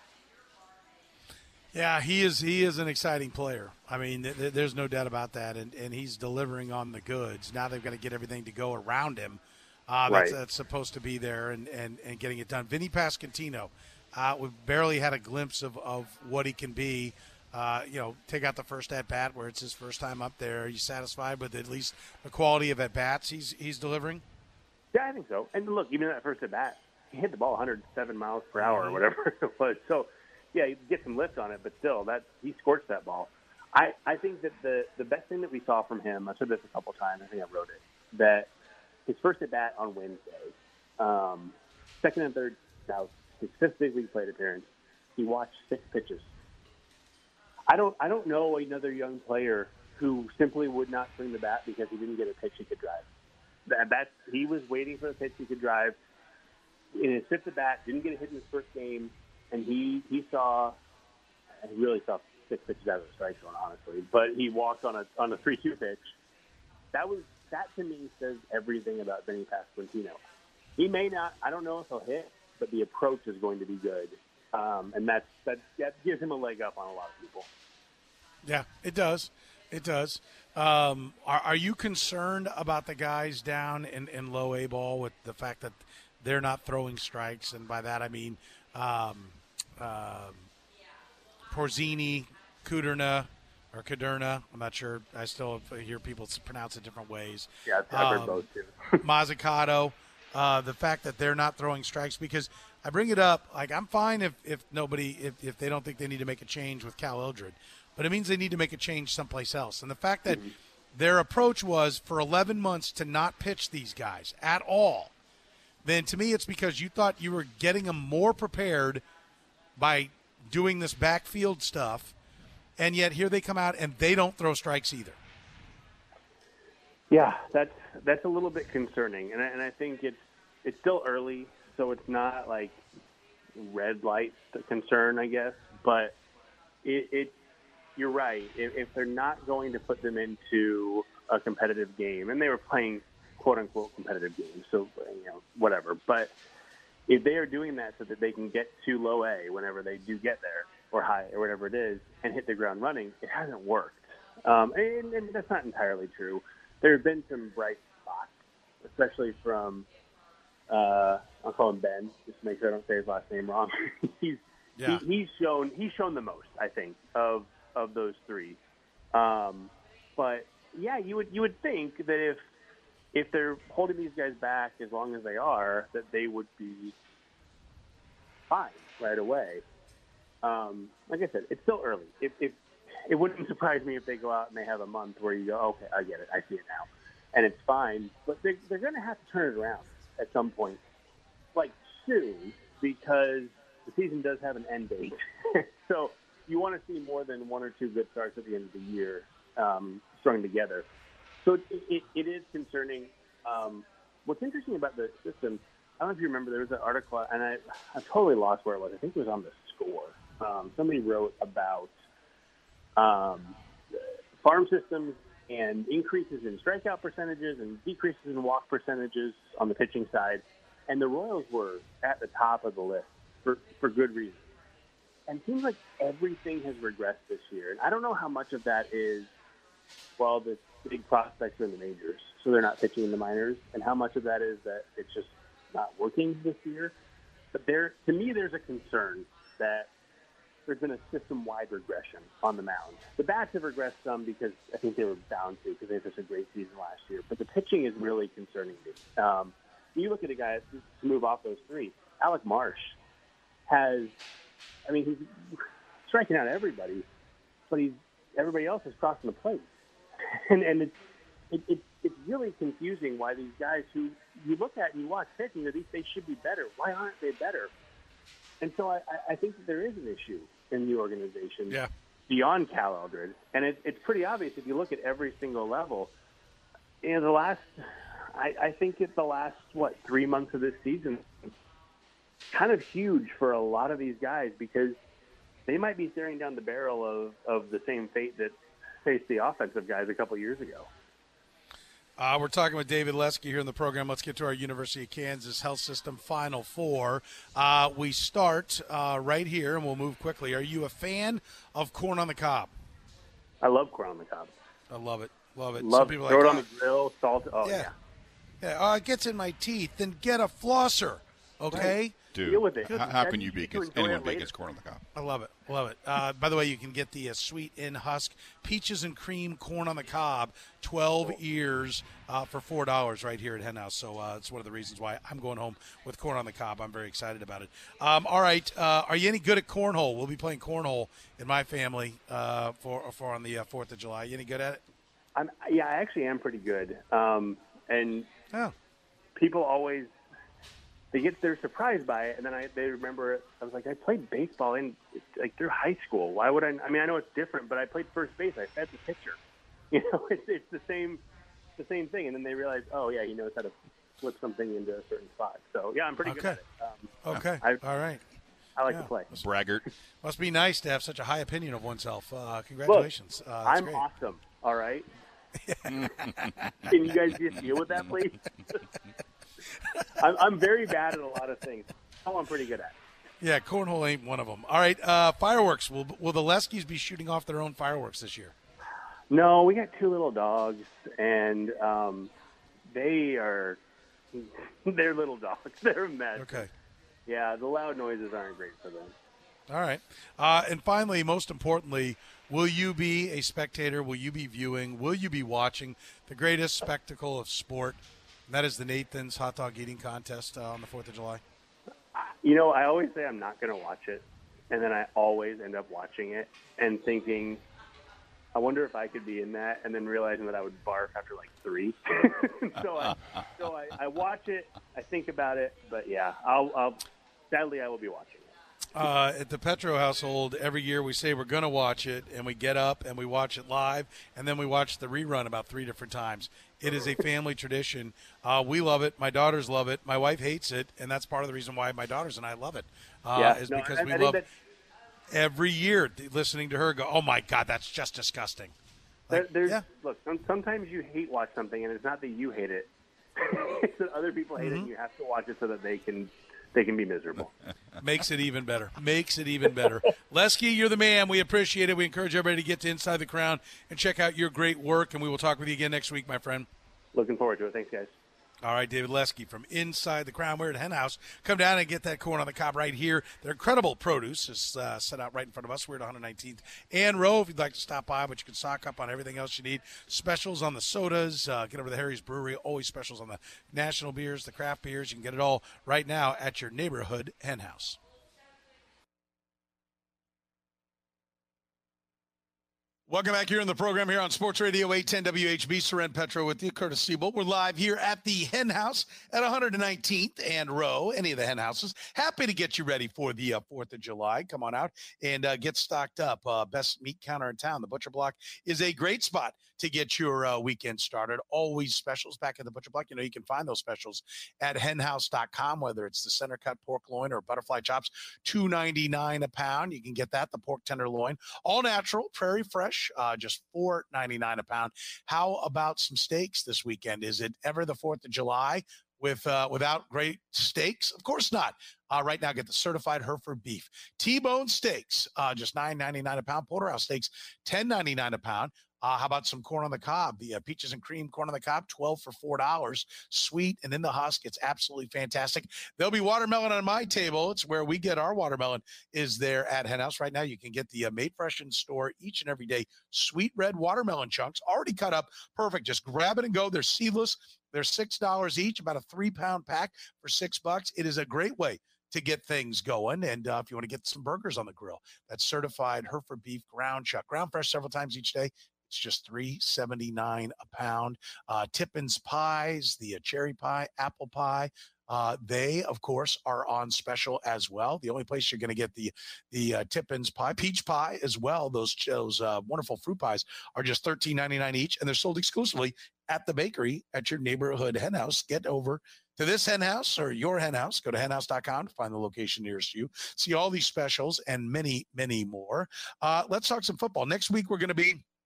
Yeah, he is. He is an exciting player. I mean, th- th- there's no doubt about that, and and he's delivering on the goods. Now they've got to get everything to go around him. Uh, that's, right. that's supposed to be there and, and, and getting it done. Vinny Pasquantino, uh, we've barely had a glimpse of, of what he can be. Uh, you know, take out the first at bat where it's his first time up there. Are you satisfied with at least the quality of at bats he's he's delivering? Yeah, I think so. And look, even that first at bat, he hit the ball one hundred seven miles per hour or whatever it was. So, yeah, you get some lift on it, but still, that he scorched that ball. I, I think that the, the best thing that we saw from him, I've said this a couple times, I think I wrote it, that his first at bat on Wednesday, um, second and third outs, his fifth big league plate appearance, he watched six pitches. I don't I don't know another young player who simply would not swing the bat because he didn't get a pitch he could drive. That that's, he was waiting for a pitch he could drive. In his fifth at bat, didn't get a hit in his first game, and he he saw, he really saw six pitches out of the strike zone, honestly. But he walked on a on a three two pitch. That was that to me says everything about Vinny Pasquantino. He may not, I don't know if he'll hit, but the approach is going to be good, um, and that's that that gives him a leg up on a lot of people. Yeah, it does. It does. Um, are, are you concerned about the guys down in, in low A ball with the fact that they're not throwing strikes? And by that I mean um, um, Porzini, Kuderna, or Kuderna. I'm not sure. I still hear people pronounce it different ways. Yeah, I've heard um, both too. Mazzucato, uh, the fact that they're not throwing strikes, because I bring it up, like I'm fine if, if nobody, if, if they don't think they need to make a change with Cal Eldred, but it means they need to make a change someplace else. And the fact that mm-hmm. their approach was for eleven months to not pitch these guys at all, then to me it's because you thought you were getting them more prepared by doing this backfield stuff, and yet here they come out and they don't throw strikes either. Yeah, that's that's a little bit concerning, and I, and I think it's it's still early, so it's not like red light concern, I guess. But it, it you're right. If, if they're not going to put them into a competitive game, and they were playing quote unquote competitive games, so you know whatever. But if they are doing that so that they can get to low A whenever they do get there, or high, or whatever it is, and hit the ground running, it hasn't worked. Um, and, and that's not entirely true. There have been some bright spots, especially from, uh, I'll call him Ben, just to make sure I don't say his last name wrong. he's yeah. he, he's shown he's shown the most, I think, of of those three. Um, but yeah, you would you would think that if if they're holding these guys back as long as they are, that they would be fine right away. Um, like I said, it's still early. If, if it wouldn't surprise me if they go out and they have a month where you go, okay, I get it, I see it now, and it's fine. But they're, they're going to have to turn it around at some point, like soon, because the season does have an end date. So you want to see more than one or two good starts at the end of the year um, strung together. So it, it, it is concerning. Um, what's interesting about the system, I don't know if you remember, there was an article, and I, I totally lost where it was. I think it was on The Score. Um, somebody wrote about um, farm systems and increases in strikeout percentages and decreases in walk percentages on the pitching side. And the Royals were at the top of the list for, for good reason. And it seems like everything has regressed this year. And I don't know how much of that is, well, the big prospects are in the majors, so they're not pitching in the minors, and how much of that is that it's just not working this year. But there, to me, there's a concern that there's been a system-wide regression on the mound. The bats have regressed some because I think they were bound to because they had such a great season last year. But the pitching is really concerning me. Um, you look at a guy, to move off those three, Alec Marsh has, I mean, he's striking out everybody, but he's everybody else is crossing the plate. and and it's, it, it, it's really confusing why these guys who you look at and you watch pitching, that they should be better. Why aren't they better? And so I, I think that there is an issue in the organization yeah. beyond Cal Eldred. And it, it's pretty obvious if you look at every single level. You know, the last, I, I think it's the last, what, three months of this season, kind of huge for a lot of these guys because they might be staring down the barrel of, of the same fate that faced the offensive guys a couple years ago. Uh, we're talking with David Leske here in the program. Let's get to our University of Kansas Health System Final Four. Uh, we start uh, right here, and we'll move quickly. Are you a fan of corn on the cob? I love corn on the cob. I love it. Love it. Love Some people it. Throw like, it on the grill, salt. Oh, yeah. Yeah. yeah. Oh, it gets in my teeth. Then get a flosser. Okay? Dude, Deal with it. how, how That can you means be you can against enjoy anyone it be later. against corn on the cob? I love it. Love it. Uh, by the way, you can get the uh, sweet in husk peaches and cream corn on the cob, twelve ears uh, for four dollars right here at Hen House. So uh, it's one of the reasons why I'm going home with corn on the cob. I'm very excited about it. Um, all right. Uh, are you any good at cornhole? We'll be playing cornhole in my family uh, for for on the uh, fourth of July. You any good at it? I'm, yeah, I actually am pretty good. Um, and Oh. people always they get they're surprised by it, and then I they remember it. I was like, I played baseball in like through high school. Why would I? I mean, I know it's different, but I played first base. I fed the pitcher. You know, it's it's the same the same thing. And then they realize, oh yeah, he knows how to flip something into a certain spot. So yeah, I'm pretty good Okay. at it. Um, Okay. I, All right. I like Yeah. to play. Braggart. Must be nice to have such a high opinion of oneself. Uh, congratulations. uh, that's I'm great. awesome. All right. Can you guys just deal with that, please? I'm, I'm very bad at a lot of things. Oh, I'm pretty good at. Yeah, cornhole ain't one of them. All right, uh, fireworks. Will will the Leskies be shooting off their own fireworks this year? No, we got two little dogs, and um, they are they're little dogs. They're a mess. Okay. Yeah, the loud noises aren't great for them. All right. Uh, and finally, most importantly, will you be a spectator? Will you be viewing? Will you be watching the greatest spectacle of sport? And that is the Nathan's Hot Dog Eating Contest uh, on the fourth of July. You know, I always say I'm not going to watch it, and then I always end up watching it and thinking, I wonder if I could be in that, and then realizing that I would barf after like three. so I, so I, I watch it, I think about it, but yeah, I'll, I'll sadly I will be watching it. Uh, at the Petro household, every year we say we're going to watch it, and we get up and we watch it live, and then we watch the rerun about three different times. It is a family tradition. Uh, we love it. My daughters love it. My wife hates it, and that's part of the reason why my daughters and I love it. Uh, Yeah, is no, because I- we I think love that- every year listening to her go, "Oh my God, that's just disgusting." There, Like, there's yeah. look. Some, sometimes you hate watch something, and it's not that you hate it; it's that other people hate it. And you have to watch it so that they can they can be miserable. Makes it even better. Makes it even better. Lesky, you're the man. We appreciate it. We encourage everybody to get to Inside the Crown and check out your great work, and we will talk with you again next week, my friend. Looking forward to it. Thanks, guys. All right, David Lesky from Inside the Crown. We're at Hen House. Come down and get that corn on the cob right here. Their incredible produce is uh, set out right in front of us. We're at one nineteenth and Row if you'd like to stop by, but you can stock up on everything else you need. Specials on the sodas. Uh, get over to Harry's Brewery. Always specials on the national beers, the craft beers. You can get it all right now at your neighborhood Hen House. Welcome back here in the program here on Sports Radio eight ten W H B. Soren Petro with you, Curtis Siebel. We're live here at the Hen House at one nineteenth and Row, any of the Hen Houses. Happy to get you ready for the uh, fourth of July. Come on out and uh, get stocked up. Uh, best meat counter in town. The Butcher Block is a great spot to get your uh, weekend started. Always specials back at the Butcher Block. You know, you can find those specials at hen house dot com, whether it's the center cut pork loin or butterfly chops, two ninety-nine a pound. You can get that, the pork tenderloin, all natural, prairie fresh. Uh, just four ninety-nine a pound. How about some steaks this weekend? Is it ever the fourth of July with uh, without great steaks? Of course not. Uh, right now, get the certified Hereford beef. T-bone steaks, uh, just nine ninety-nine a pound. Porterhouse steaks, ten ninety-nine a pound. Uh, how about some corn on the cob? The uh, peaches and cream corn on the cob, twelve for four dollars. Sweet and in the husk. It's absolutely fantastic. There'll be watermelon on my table. It's where we get our watermelon is there at Hen House. Right now, you can get the uh, Made Fresh in store each and every day. Sweet red watermelon chunks, already cut up. Perfect. Just grab it and go. They're seedless. They're six dollars each, about a three-pound pack for six bucks. It is a great way to get things going. And uh, if you want to get some burgers on the grill, that's certified Hereford beef ground chuck. Ground fresh several times each day. It's just three seventy-nine a pound. Uh, Tippin's pies, the uh, cherry pie, apple pie, uh, they, of course, are on special as well. The only place you're going to get the the uh, Tippin's pie, peach pie as well, those, those uh, wonderful fruit pies are just thirteen ninety-nine each, and they're sold exclusively at the bakery at your neighborhood Hen House. Get over to this Hen House or your Hen House. Go to hen house dot com to find the location nearest you. See all these specials and many, many more. Uh, let's talk some football. Next week, we're going to be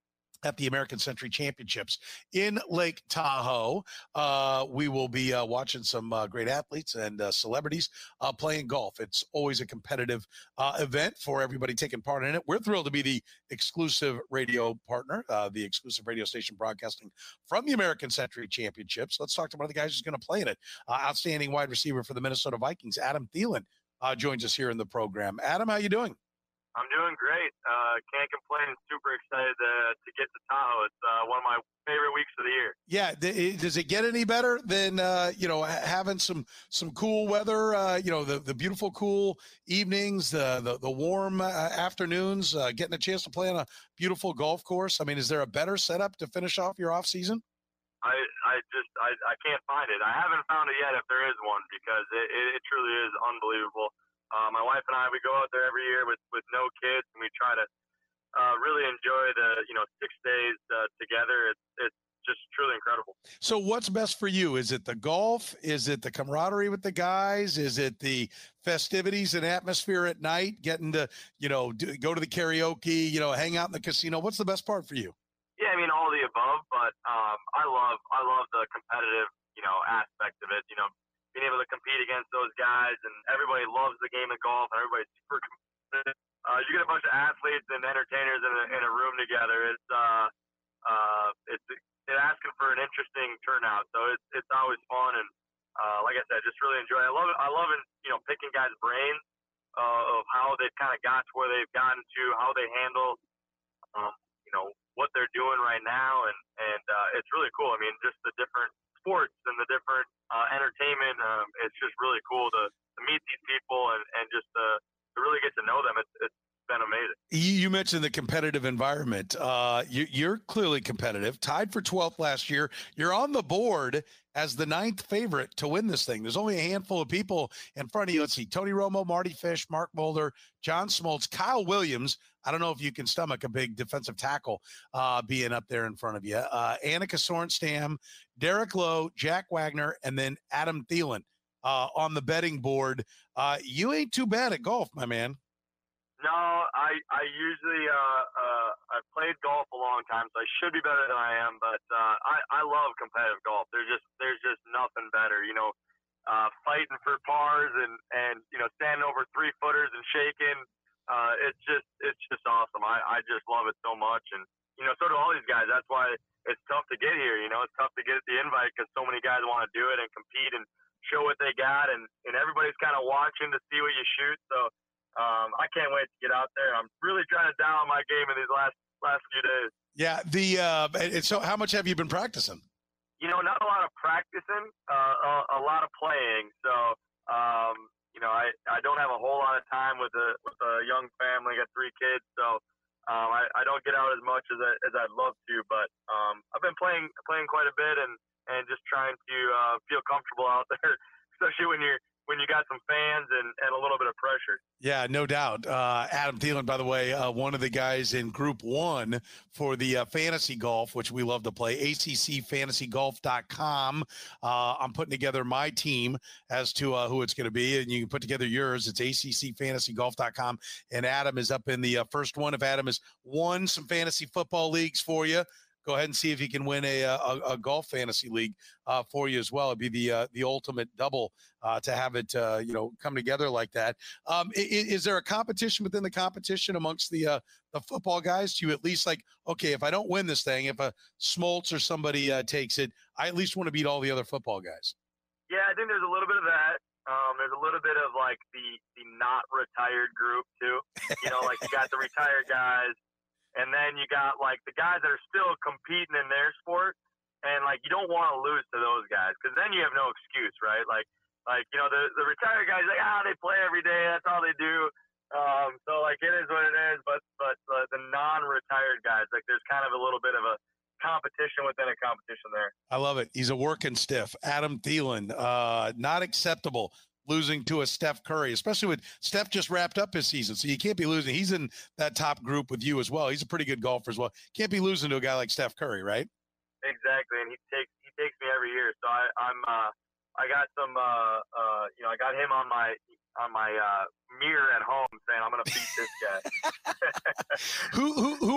at the American Century Championships in Lake Tahoe. Uh, we will be uh, watching some uh, great athletes and uh, celebrities uh, playing golf. It's always a competitive uh, event for everybody taking part in it. We're thrilled to be the exclusive radio partner, uh, the exclusive radio station broadcasting from the American Century Championships. Let's talk to one of the guys who's going to play in it. Uh, outstanding wide receiver for the Minnesota Vikings, Adam Thielen, uh, joins us here in the program. Adam, how you doing? I'm doing great. Uh, can't complain. Super excited to, to get to Tahoe. It's uh, one of my favorite weeks of the year. Yeah. Th- does it get any better than, uh, you know, having some some cool weather, uh, you know, the, the beautiful, cool evenings, the the, the warm uh, afternoons, uh, getting a chance to play on a beautiful golf course? I mean, is there a better setup to finish off your off season? I, I just I, I can't find it. I haven't found it yet if there is one, because it, it, it truly is unbelievable. Uh, my wife and I, we go out there every year with, with no kids, and we try to uh, really enjoy the, you know, six days uh, together. It's, it's just truly incredible. So what's best for you? Is it the golf? Is it the camaraderie with the guys? Is it the festivities and atmosphere at night, getting to, you know, do, go to the karaoke, you know, hang out in the casino? What's the best part for you? Yeah, I mean, all the above, but um, I love I love the competitive, you know, aspect of it, you know, being able to compete against those guys, and everybody loves the game of golf, and everybody's super competitive. Uh, you get a bunch of athletes and entertainers in a, in a room together. It's uh, uh, it's it's asking for an interesting turnout, so it's it's always fun, and uh, like I said, just really enjoy it. I love it. I love it. You know, picking guys' brains uh, of how they've kind of got to where they've gotten to, how they handle, um, you know, what they're doing right now, and and uh, it's really cool. I mean, just the different sports and the different uh, entertainment. Um, it's just really cool to, to meet these people and, and just uh, to really get to know them. It's, it's been amazing. You mentioned the competitive environment. Uh, you, you're clearly competitive, tied for twelfth last year. You're on the board as the ninth favorite to win this thing. There's only a handful of people in front of you. Let's see, Tony Romo, Marty Fish, Mark Mulder, John Smoltz, Kyle Williams. I don't know if you can stomach a big defensive tackle uh, being up there in front of you. Uh, Annika Sorenstam, Derek Lowe, Jack Wagner, and then Adam Thielen uh, on the betting board. Uh, you ain't too bad at golf, my man. No, I I usually uh, uh, I've played golf a long time, so I should be better than I am. But uh, I I love competitive golf. There's just there's just nothing better, you know, uh, fighting for pars and and you know standing over three footers and shaking. Uh, it's just it's just awesome. I I just love it so much, and you know so do all these guys. That's why it's tough to get here. You know, it's tough to get the invite because so many guys want to do it and compete and show what they got, and and everybody's kind of watching to see what you shoot. So. Um, I can't wait to get out there. I'm really trying to dial my game in these last last few days. Yeah. The uh, and so, how much have you been practicing? You know, not a lot of practicing, uh, a, a lot of playing. So, um, you know, I, I don't have a whole lot of time with a with a young family. I got three kids, so um, I, I don't get out as much as I, as I'd love to. But um, I've been playing playing quite a bit and and just trying to uh, feel comfortable out there, especially when you're. when you got some fans and, and a little bit of pressure. Yeah, no doubt. Uh, Adam Thielen, by the way, uh, one of the guys in group one for the uh, fantasy golf, which we love to play, A C C fantasy golf dot com. Uh, I'm putting together my team as to uh, who it's going to be, and you can put together yours. It's A C C fantasy golf dot com, and Adam is up in the uh, first one. If Adam has won some fantasy football leagues for you, go ahead and see if he can win a a, a golf fantasy league uh, for you as well. It'd be the uh, the ultimate double uh, to have it uh, you know come together like that. Um, is, is there a competition within the competition amongst the uh, the football guys? Do you at least like, okay, if I don't win this thing, if a Smoltz or somebody uh, takes it, I at least want to beat all the other football guys? Yeah, I think there's a little bit of that. Um, there's a little bit of like the the not retired group too. You know, like you got the retired guys. And then you got, like, the guys that are still competing in their sport, and, like, you don't want to lose to those guys because then you have no excuse, right? Like, like you know, the, the retired guys, like, ah, they play every day. That's all they do. Um, so, like, it is what it is. But, but uh, the non-retired guys, like, there's kind of a little bit of a competition within a competition there. I love it. He's a working stiff. Adam Thielen, uh, not acceptable. Losing to a Steph Curry, especially with Steph just wrapped up his season. So you can't be losing. He's in that top group with you as well. He's a pretty good golfer as well. Can't be losing to a guy like Steph Curry, right? Exactly. And he takes, he takes me every year. So I, I'm, uh, I got some, uh, uh, you know, I got him on my, on my, uh, mirror at home saying, I'm going to beat this guy. who, who, who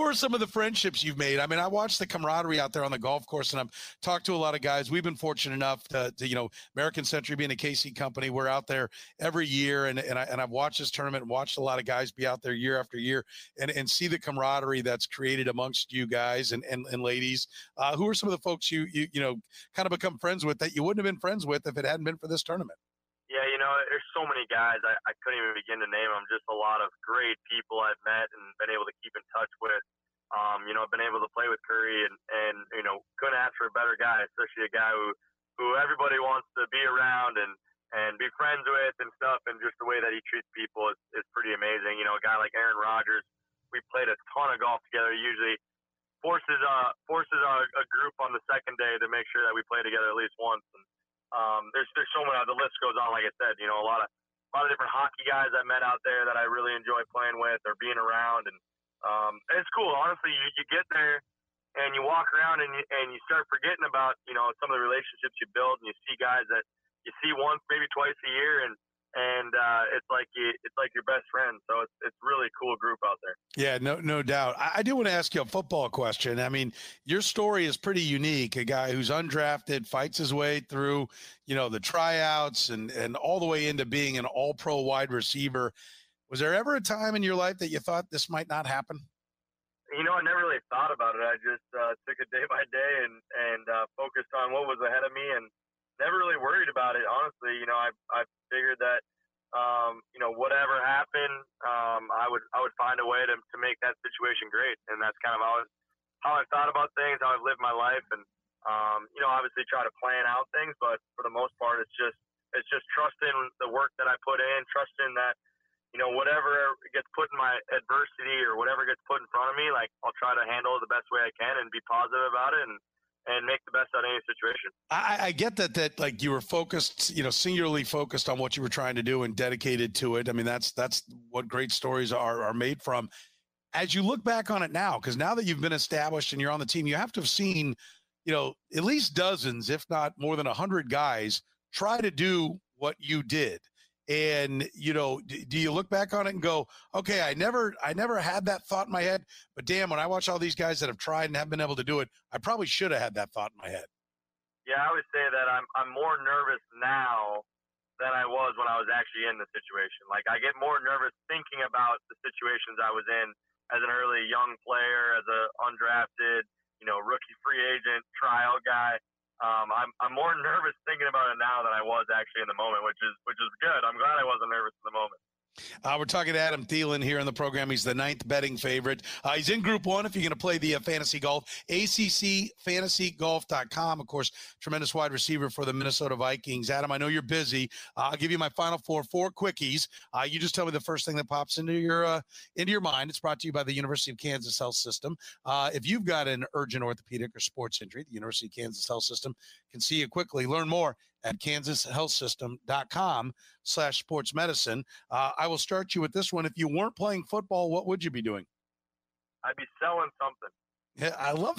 are some of the friendships you've made? I mean, I watched the camaraderie out there on the golf course, and I've talked to a lot of guys. We've been fortunate enough to, to you know, American Century being a K C company, we're out there every year, and and, I, and I've watched this tournament and watched a lot of guys be out there year after year, and, and see the camaraderie that's created amongst you guys and and, and ladies. Uh, who are some of the folks you, you you know kind of become friends with that you wouldn't have been friends with if it hadn't been for this tournament? Yeah, you know, there's so many guys. I, I couldn't even begin to name them. Just a lot of great people I've met and been able to keep in touch with. Um, you know, I've been able to play with Curry and, and, you know, couldn't ask for a better guy, especially a guy who, who everybody wants to be around and, and be friends with and stuff. And just the way that he treats people is, is pretty amazing. You know, a guy like Aaron Rodgers, we played a ton of golf together. He usually forces, uh, forces a, a group on the second day to make sure that we play together at least once. And, Um, there's there's so many. The list goes on. Like I said, you know, a lot of a lot of different hockey guys I met out there that I really enjoy playing with or being around, and, um, and it's cool. Honestly, you, you get there and you walk around and you, and you start forgetting about, you know, some of the relationships you build, and you see guys that you see once, maybe twice a year, and and uh, it's like you, it's like your best friend. So it's it's really cool group out there. Yeah, no, no doubt. I, I do want to ask you a football question. I mean, your story is pretty unique. A guy who's undrafted, fights his way through, you know, the tryouts and and all the way into being an all-pro wide receiver. Was there ever a time in your life that you thought this might not happen? You know, I never really thought about it. I just uh, took it day by day and and uh, focused on what was ahead of me, and never really worried about it. Honestly, you know, I I figured that. Um, you know, whatever happened, um, I would I would find a way to, to make that situation great, and that's kind of how, how I've thought about things, how I've lived my life, and um, you know, obviously try to plan out things, but for the most part, it's just it's just trusting the work that I put in, trusting that, you know, whatever gets put in my adversity or whatever gets put in front of me, like I'll try to handle it the best way I can and be positive about it, and and make the best out of any situation. I, I get that, that like you were focused, you know, singularly focused on what you were trying to do and dedicated to it. I mean, that's, that's what great stories are, are made from. As you look back on it now, because now that you've been established and you're on the team, you have to have seen, you know, at least dozens, if not more than a hundred guys try to do what you did. And, you know, do, do you look back on it and go, okay, I never, I never had that thought in my head, but damn, when I watch all these guys that have tried and haven't been able to do it, I probably should have had that thought in my head. Yeah, I would say that I'm, I'm more nervous now than I was when I was actually in the situation. Like, I get more nervous thinking about the situations I was in as an early young player, as a undrafted, you know, rookie free agent, trial guy. Um, I'm I'm more nervous thinking about it now than I was actually in the moment, which is which is good. I'm glad I wasn't nervous in the moment. Uh, we're talking to Adam Thielen here in the program. He's the ninth betting favorite. Uh, he's in Group One. If you're going to play the uh, fantasy golf, A C C fantasy golf dot com. Of course, tremendous wide receiver for the Minnesota Vikings. Adam, I know you're busy. Uh, I'll give you my final four, four quickies. Uh, you just tell me the first thing that pops into your uh, into your mind. It's brought to you by the University of Kansas Health System. Uh, if you've got an urgent orthopedic or sports injury, the University of Kansas Health System can see you quickly. Learn more at kansas health system dot com slash sports medicine. Uh, I will start you with this one. If you weren't playing football, what would you be doing? I'd be selling something. Yeah, I love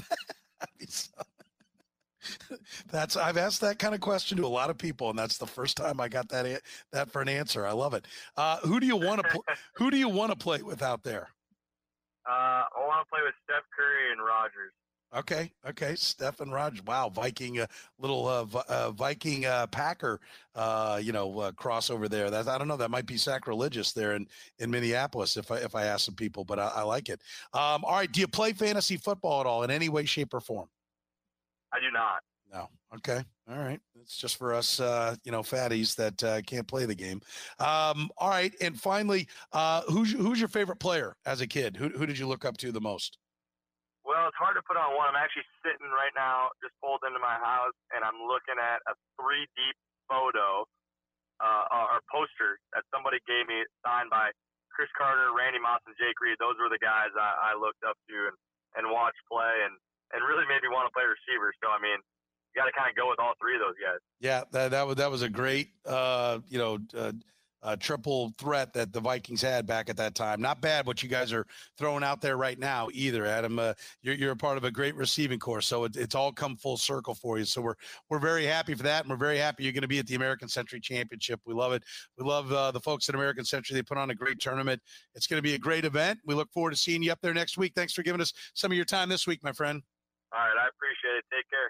that. That's I've asked that kind of question to a lot of people, and that's the first time I got that that for an answer. I love it. Uh, who do you want to pl- who do you want to play with out there? Uh, I want to play with Steph Curry and Rodgers. Okay, okay, Steph and Rodgers. Wow, Viking, uh, little uh, v- uh, Viking uh, Packer, uh, you know, uh, crossover there. That I don't know. That might be sacrilegious there in, in Minneapolis if I if I ask some people, but I, I like it. Um, all right, do you play fantasy football at all in any way, shape, or form? I do not. No. Okay. All right. It's just for us, uh, you know, fatties that uh, can't play the game. Um, all right, and finally, uh, who's who's your favorite player as a kid? Who who did you look up to the most? Well, it's hard to put on one. I'm actually sitting right now, just pulled into my house, and I'm looking at a three deep photo uh, or poster that somebody gave me signed by Chris Carter, Randy Moss, and Jake Reed. Those were the guys I, I looked up to and, and watched play and, and really made me want to play receiver. So, I mean, you got to kind of go with all three of those guys. Yeah, that that was that was a great, uh, you know, uh, uh, triple threat that the Vikings had back at that time. Not bad what you guys are throwing out there right now either, Adam. Uh, you're, you're a part of a great receiving corps, so it, it's all come full circle for you. So we're we're very happy for that, and we're very happy you're going to be at the American Century Championship. We love it. We love uh, the folks at American Century. They put on a great tournament. It's going to be a great event. We look forward to seeing you up there next week. Thanks for giving us some of your time this week, my friend. All right, I appreciate it. Take care.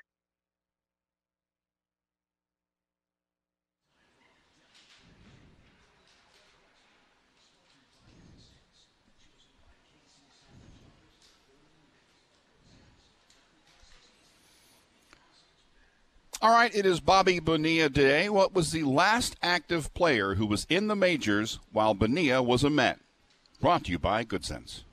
All right, it is Bobby Bonilla Day. What was the last active player who was in the majors while Bonilla was a Met? Brought to you by Good Sense.